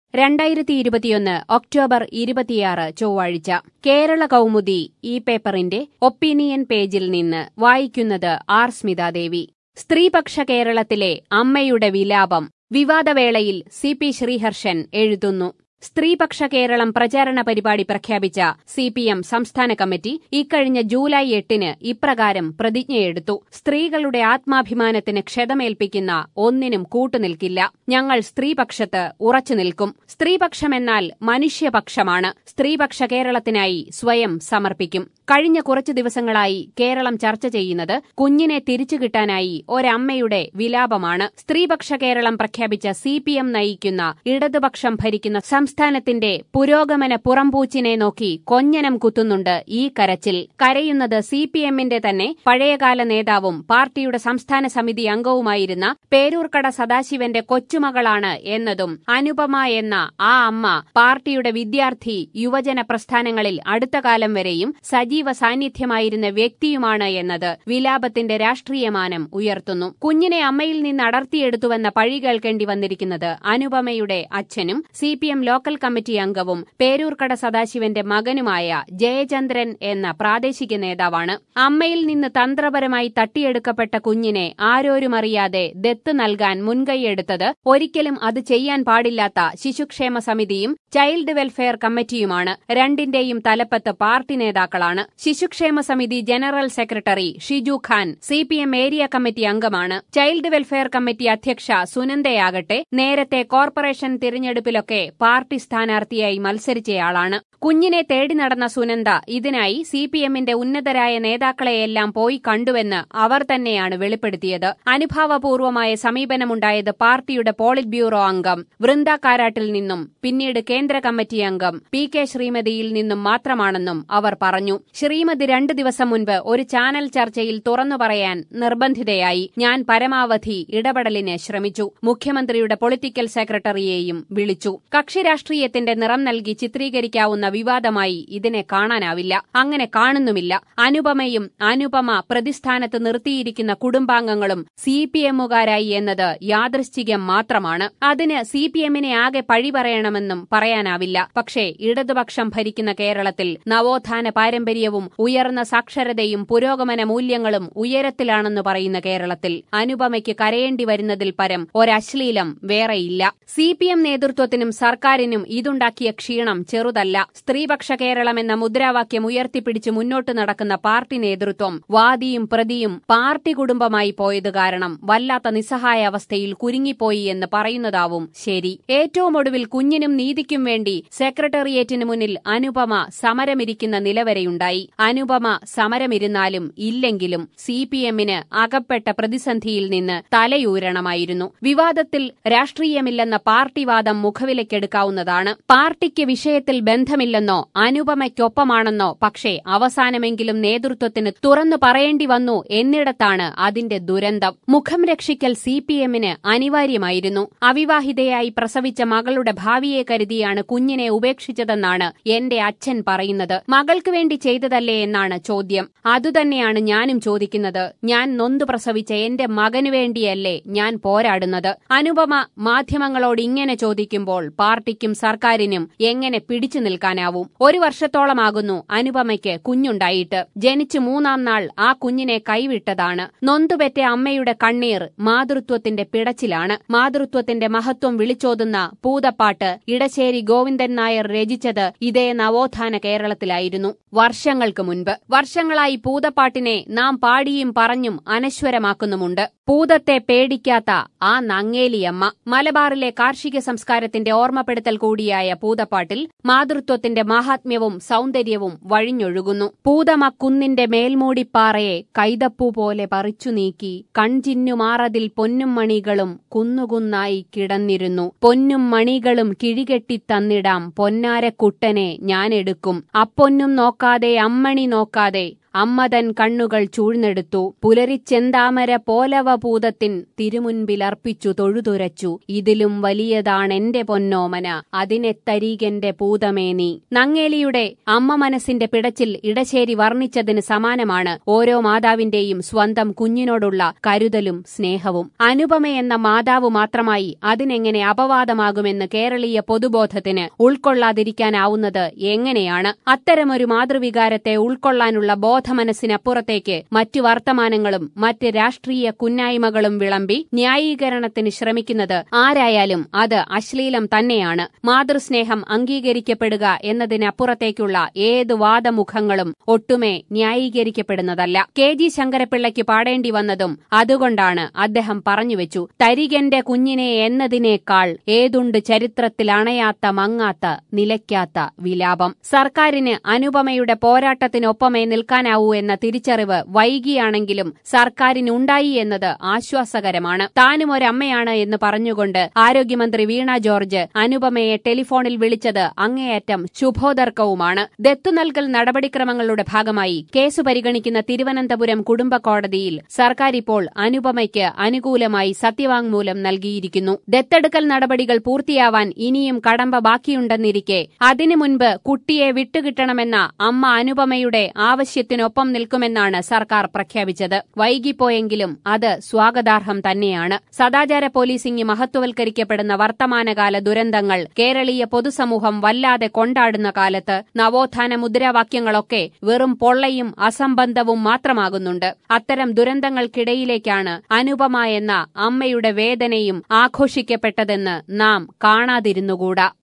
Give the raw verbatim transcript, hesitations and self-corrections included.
രണ്ടായിരത്തി ഇരുപത്തിയൊന്ന് ഒക്ടോബർ ഇരുപത്തിയാറ് ചൊവ്വാഴ്ച കേരള കൗമുദി ഈ പേപ്പറിന്റെ ഒപ്പീനിയൻ പേജിൽ നിന്ന് വായിക്കുന്നത് ആർ സ്മിതാദേവി. സ്ത്രീപക്ഷ കേരളത്തിലെ അമ്മയുടെ വിലാപം. വിവാദവേളയിൽ സി പി ശ്രീഹർഷൻ എഴുതുന്നു. സ്ത്രീപക്ഷ കേരളം പ്രചാരണ പരിപാടി പ്രഖ്യാപിച്ച സി പി എം സംസ്ഥാന കമ്മിറ്റി ഇക്കഴിഞ്ഞ ജൂലൈ എട്ടിന് ഇപ്രകാരം പ്രതിജ്ഞയെടുത്തു. സ്ത്രീകളുടെ ആത്മാഭിമാനത്തിന് ക്ഷതമേൽപ്പിക്കുന്ന ഒന്നിനും കൂട്ടുനിൽക്കില്ല. ഞങ്ങൾ സ്ത്രീപക്ഷത്ത് ഉറച്ചുനിൽക്കും. സ്ത്രീപക്ഷമെന്നാൽ മനുഷ്യപക്ഷമാണ്. സ്ത്രീപക്ഷ കേരളത്തിനായി സ്വയം സമർപ്പിക്കും. കഴിഞ്ഞ കുറച്ചു ദിവസങ്ങളായി കേരളം ചർച്ച ചെയ്യുന്നത് കുഞ്ഞിനെ തിരിച്ചുകിട്ടാനായി ഒരമ്മയുടെ വിലാപമാണ്. സ്ത്രീപക്ഷ കേരളം പ്രഖ്യാപിച്ച സി പി എം നയിക്കുന്ന ഇടതുപക്ഷം ഭരിക്കുന്ന സംസ്ഥാനത്തിന്റെ പുരോഗമന പുറംപൂച്ചിനെ നോക്കി കൊഞ്ഞനം കുത്തുന്നുണ്ട് ഈ കരച്ചിൽ. കരയുന്നത് സി പി എമ്മിന്റെ തന്നെ പഴയകാല നേതാവും പാർട്ടിയുടെ സംസ്ഥാന സമിതി അംഗവുമായിരുന്ന പേരൂർക്കട സദാശിവന്റെ കൊച്ചുമകളാണ് എന്നതും അനുപമ എന്ന ആ അമ്മ പാർട്ടിയുടെ വിദ്യാർത്ഥി യുവജന പ്രസ്ഥാനങ്ങളിൽ അടുത്ത കാലം വരെയും സജീവ സാന്നിധ്യമായിരുന്ന വ്യക്തിയുമാണ് എന്നത് വിലാപത്തിന്റെ രാഷ്ട്രീയമാനം ഉയർത്തുന്നു. കുഞ്ഞിനെ അമ്മയിൽ നിന്ന് അടർത്തിയെടുത്തുവെന്ന പഴി കേൾക്കേണ്ടി വന്നിരിക്കുന്നത് അനുപമയുടെ അച്ഛനും C P M local committee അംഗവും പേരൂർക്കട സദാശിവന്റെ മകനുമായ ജയചന്ദ്രൻ എന്ന പ്രാദേശിക നേതാവാണ്. അമ്മയിൽ നിന്ന് തന്ത്രപരമായി തട്ടിയെടുക്കപ്പെട്ട കുഞ്ഞിനെ ആരോരുമറിയാതെ ദത്ത് നൽകാൻ മുൻകൈയെടുത്തത് ഒരിക്കലും അത് ചെയ്യാൻ പാടില്ലാത്ത ശിശുക്ഷേമ സമിതിയും ചൈൽഡ് വെൽഫെയർ കമ്മിറ്റിയുമാണ്. രണ്ടിന്റെയും തലപ്പത്ത് പാർട്ടി നേതാക്കളാണ്. ശിശുക്ഷേമ സമിതി general secretary Shiju Khan C P M area committee അംഗമാണ്. ചൈൽഡ് വെൽഫെയർ കമ്മിറ്റി അധ്യക്ഷ സുനന്ദയാകട്ടെ നേരത്തെ കോർപ്പറേഷൻ തിരഞ്ഞെടുപ്പിലൊക്കെ പാർട്ടി സ്ഥാനാർത്ഥിയായി മത്സരിച്ചയാളാണ്. കുഞ്ഞിനെ തേടി നടന്ന സുനന്ദ ഇതിനായി സി പി എമ്മിന്റെ ഉന്നതരായ നേതാക്കളെയെല്ലാം പോയി കണ്ടുവെന്ന് അവർ തന്നെയാണ് വെളിപ്പെടുത്തിയത്. അനുഭാവപൂർവമായ സമീപനമുണ്ടായത് പാർട്ടിയുടെ പോളിറ്റ് ബ്യൂറോ അംഗം വൃന്ദ കാരാട്ടിൽ നിന്നും പിന്നീട് കേന്ദ്ര കമ്മിറ്റി അംഗം പി കെ ശ്രീമതിയിൽ നിന്നും മാത്രമാണെന്നും അവർ പറഞ്ഞു. ശ്രീമതി രണ്ടു ദിവസം മുൻപ് ഒരു ചാനൽ ചർച്ചയിൽ തുറന്നു പറയാൻ നിർബന്ധിതയായി. ഞാൻ പരമാവധി ഇടപെടലിന് ശ്രമിച്ചു. മുഖ്യമന്ത്രിയുടെ പൊളിറ്റിക്കൽ സെക്രട്ടറിയെയും വിളിച്ചു. കക്ഷി രാഷ്ട്രീയത്തിന്റെ നിറം നൽകി ചിത്രീകരിക്കാവുന്ന വിവാദമായി ഇതിനെ കാണാനാവില്ല. അങ്ങനെ കാണുന്നുമില്ല. അനുപമയും അനുപമ പ്രതിസ്ഥാനത്ത് നിർത്തിയിരിക്കുന്ന കുടുംബാംഗങ്ങളും സി പി എമ്മുകാരായി എന്നത് യാദൃശ്ചികം മാത്രമാണ്. അതിന് സി പി എമ്മിനെ ആകെ പഴി പറയണമെന്നും പറയാനാവില്ല. പക്ഷേ ഇടതുപക്ഷം ഭരിക്കുന്ന കേരളത്തിൽ നവോത്ഥാന പാരമ്പര്യവും ഉയർന്ന സാക്ഷരതയും പുരോഗമന മൂല്യങ്ങളും ഉയരത്തിലാണെന്ന് പറയുന്ന കേരളത്തിൽ അനുപമയ്ക്ക് കരയേണ്ടി വരുന്നതിൽ പരം ഒരശ്ലീലം വേറെയില്ല. സി പി എം നേതൃത്വത്തിനും സർക്കാരിനും ഇതുണ്ടാക്കിയ ക്ഷീണം ചെറുതല്ല. സ്ത്രീപക്ഷ കേരളം എന്ന മുദ്രാവാക്യം ഉയർത്തിപ്പിടിച്ച് മുന്നോട്ട് നടക്കുന്ന പാർട്ടി നേതൃത്വം വാദിയും പ്രതിയും പാർട്ടി കുടുംബമായി പോയത് കാരണം വല്ലാത്ത നിസ്സഹായ അവസ്ഥയിൽ കുരുങ്ങിപ്പോയി എന്ന് പറയുന്നതാവും ശരി. ഏറ്റവും ഒടുവിൽ കുഞ്ഞിനും നീതിക്കും വേണ്ടി സെക്രട്ടേറിയറ്റിന് മുന്നിൽ അനുപമ സമരമിരിക്കുന്ന നിലവരെയുണ്ടായി. അനുപമ സമരമിരുന്നാലും ഇല്ലെങ്കിലും സി പി എമ്മിന് അകപ്പെട്ട പ്രതിസന്ധിയിൽ നിന്ന് തലയൂരണമായിരുന്നു. വിവാദത്തിൽ രാഷ്ട്രീയമില്ലെന്ന പാർട്ടിവാദം മുഖവിലക്കെടുക്കാവുന്നതാണ്. പാർട്ടിക്ക് വിഷയത്തിൽ ബന്ധമില്ലെന്നോ അനുപമയ്ക്കൊപ്പമാണെന്നോ പക്ഷേ അവസാനമെങ്കിലും നേതൃത്വത്തിന് തുറന്നു പറയേണ്ടി വന്നു എന്നിടത്താണ് അതിന്റെ ദുരന്തം. മുഖം രക്ഷിക്കൽ സി പി എമ്മിന് അനിവാര്യമായിരുന്നു. അവിവാഹിതയായി പ്രസവിച്ച മകളുടെ ഭാവിയെ കരുതിയാണ് കുഞ്ഞിനെ ഉപേക്ഷിച്ചതെന്നാണ് എന്റെ അച്ഛൻ പറയുന്നത്. മകൾക്ക് വേണ്ടി ചെയ്തതല്ലേ എന്നാണ് ചോദ്യം. അതുതന്നെയാണ് ഞാനും ചോദിക്കുന്നത്. ഞാൻ നൊന്തു പ്രസവിച്ച എന്റെ മകനു വേണ്ടിയല്ലേ ഞാൻ പോരാടുന്നത്? അനുപമ മാധ്യമങ്ങളോട് ഇങ്ങനെ ചോദിക്കുമ്പോൾ പാർട്ടിക്കും സർക്കാരിനും എങ്ങനെ പിടിച്ചു നിൽക്കാനാവും? ഒരു വർഷത്തോളമാകുന്നു അനുപമയ്ക്ക് കുഞ്ഞുണ്ടായിട്ട്. ജനിച്ചു മൂന്നാം നാൾ ആ കുഞ്ഞിനെ കൈവിട്ടതാണ്. നൊന്തുപെറ്റ അമ്മയുടെ കണ്ണീർ മാതൃത്വത്തിന്റെ പിടച്ചിലാണ്. മാതൃത്വത്തിന്റെ മഹത്വം വിളിച്ചോതുന്ന പൂതപ്പാട്ട് ഇടശ്ശേരി ഗോവിന്ദൻ നായർ രചിച്ചത് ഇതേ നവോത്ഥാന കേരളത്തിലായിരുന്നു, വർഷങ്ങൾക്ക് മുൻപ്. വർഷങ്ങളായി പൂതപ്പാട്ടിനെ നാം പാടിയും പറഞ്ഞും അനശ്വരമാക്കുന്നുമുണ്ട്. പൂതത്തെ പേടിക്കാത്ത ആ നങ്ങേലിയമ്മ. മലബാറിലെ കാർഷിക സംസ്കാരത്തിന്റെ ഓർമ്മപ്പെടുത്തൽ കൂടിയായ പൂതപ്പാട്ടിൽ മാതൃത്വത്തിന്റെ മഹാത്മ്യവും സൗന്ദര്യവും വഴിഞ്ഞൊഴുകുന്നു. പൂതമക്കുന്നിന്റെ മേൽമൂടിപ്പാറയെ കൈതപ്പൂ പോലെ പറിച്ചു നീക്കി കൺചിന്നുമാറതിൽ പൊന്നും മണികളും കുന്നുകുന്നായി കിടന്നിരുന്നു. പൊന്നും മണികളും കിഴികെട്ടിത്തന്നിടാം പൊന്നാരക്കുട്ടനെ ഞാനെടുക്കും. അപ്പൊന്നും നോക്കാതെ അമ്മണി നോക്കാതെ അമ്മതൻ കണ്ണുകൾ ചൂഴ്ന്നെടുത്തു. പുലരിച്ചെന്താമര പോലവഭൂതത്തിൻ തിരുമുൻപിലർപ്പിച്ചു തൊഴുതുരച്ചു. ഇതിലും വലിയതാണെന്റെ പൊന്നോമന, അതിനെത്തരീകന്റെ പൂതമേ നീ. നങ്ങേലിയുടെ അമ്മ മനസ്സിന്റെ പിടച്ചിൽ ഇടശ്ശേരി വർണ്ണിച്ചതിന് സമാനമാണ് ഓരോ മാതാവിന്റെയും സ്വന്തം കുഞ്ഞിനോടുള്ള കരുതലും സ്നേഹവും. അനുപമയെന്ന മാതാവ് മാത്രമായി അതിനെങ്ങനെ അപവാദമാകുമെന്ന് കേരളീയ പൊതുബോധത്തിന് ഉൾക്കൊള്ളാതിരിക്കാനാവുന്നത് എങ്ങനെയാണ്? അത്തരമൊരു മാതൃവികാരത്തെ ഉൾക്കൊള്ളാനുള്ള ബോധമനസ്സിനപ്പുറത്തേക്ക് മറ്റു വർത്തമാനങ്ങളും മറ്റ് രാഷ്ട്രീയ കുന്നായ്മകളും വിളമ്പി ന്യായീകരണത്തിന് ശ്രമിക്കുന്നത് ആരായാലും അത് അശ്ലീലം തന്നെയാണ്. മാതൃസ്നേഹം അംഗീകരിക്കപ്പെടുക എന്നതിനപ്പുറത്തേക്കുള്ള ഏത് വാദമുഖങ്ങളും ഒട്ടുമേ ന്യായീകരിക്കപ്പെടുന്നതല്ല. കെ ജി ശങ്കരപ്പിള്ളയ്ക്ക് പാടേണ്ടി വന്നതും അതുകൊണ്ടാണ്. അദ്ദേഹം പറഞ്ഞുവെച്ചു, തരികന്റെ കുഞ്ഞിനെ എന്നതിനേക്കാൾ ഏതുണ്ട് ചരിത്രത്തിൽ അണയാത്ത മങ്ങാത്ത നിലയ്ക്കാത്ത വിലാപം. സർക്കാരിന് അനുപമയുടെ പോരാട്ടത്തിനൊപ്പമേ നിൽക്കാനാവൂ എന്ന തിരിച്ചറിവ് വൈകിയാണെങ്കിലും സർക്കാരിനുണ്ടായി എന്നത് ആശ്വാസകരമാണ്. താനും ഒരമ്മയാണ് എന്ന് പറഞ്ഞുകൊണ്ട് ആരോഗ്യമന്ത്രി വീണ ജോർജ് അനുപമയെ ടെലിഫോണിൽ വിളിച്ചത് അങ്ങേയറ്റം ശുഭോദർക്കവുമാണ്. ദത്തു നൽകൽ നടപടിക്രമങ്ങളുടെ ഭാഗമായി കേസ് പരിഗണിക്കുന്ന തിരുവനന്തപുരം കുടുംബ കോടതിയിൽ സർക്കാർ ഇപ്പോൾ അനുപമയ്ക്ക് അനുകൂലമായി സത്യവാങ്മൂലം നൽകിയിരിക്കുന്നു. ദത്തെടുക്കൽ നടപടികൾ പൂർത്തിയാവാൻ ഇനിയും കടമ്പ ബാക്കിയുണ്ടെന്നിരിക്കെ അതിനു മുൻപ് കുട്ടിയെ വിട്ടുകിട്ടണമെന്ന അമ്മ അനുപമയുടെ ആവശ്യത്തിനൊപ്പം നിൽക്കുമെന്നാണ് സർക്കാർ പ്രഖ്യാപിച്ചത്. വൈകിപ്പോയെങ്കിലും അത് സ്വാഗതാർഹം തന്നെയാണ്. സദാചാര പോലീസിംഗ് മഹത്വവൽക്കരിക്കപ്പെടുന്ന വർത്തമാനകാല ദുരന്തങ്ങൾ കേരളീയ പൊതുസമൂഹം വല്ലാതെ കൊണ്ടാടുന്ന കാലത്ത് നവോത്ഥാന മുദ്രാവാക്യങ്ങളൊക്കെ വെറും പൊള്ളയും അസംബന്ധവും മാത്രമാകുന്നുണ്ട്. അത്തരം ദുരന്തങ്ങൾക്കിടയിലേക്കാണ് അനുപമ എന്ന അമ്മയുടെ വേദനയും ആഘോഷിക്കപ്പെട്ടതെന്ന് നാം കാണാതിരുന്നുകൂടാ.